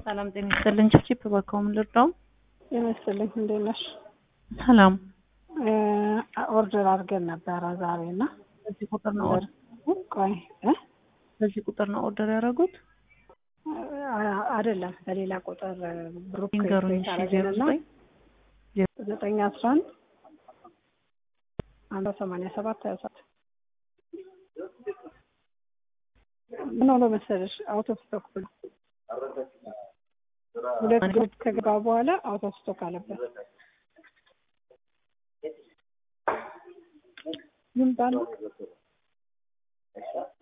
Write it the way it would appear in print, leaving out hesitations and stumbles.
ሰላም ጤና ይስጥልኝ ቺፕ በኮም ልርዳው ይመስልኝ እንዴት ነሽ? ሰላም ኦርደር አድርገን ነበር ዛሬና በዚህ ቁጥር ነው ቆይ በዚህ ቁጥር ነው ኦርደር ያደረጉት አይደለም በሌላ ቁጥር ግሩፕ ይንገሩኝ አደረገንና 911 187 ምን ሆነ መሰለሽ አውት ኦፍ ስቶክ ብሎ ሁለት ግሩፕ ከገባ በኋላ አውት ኦፍ ስቶክ አለበት ምን ባል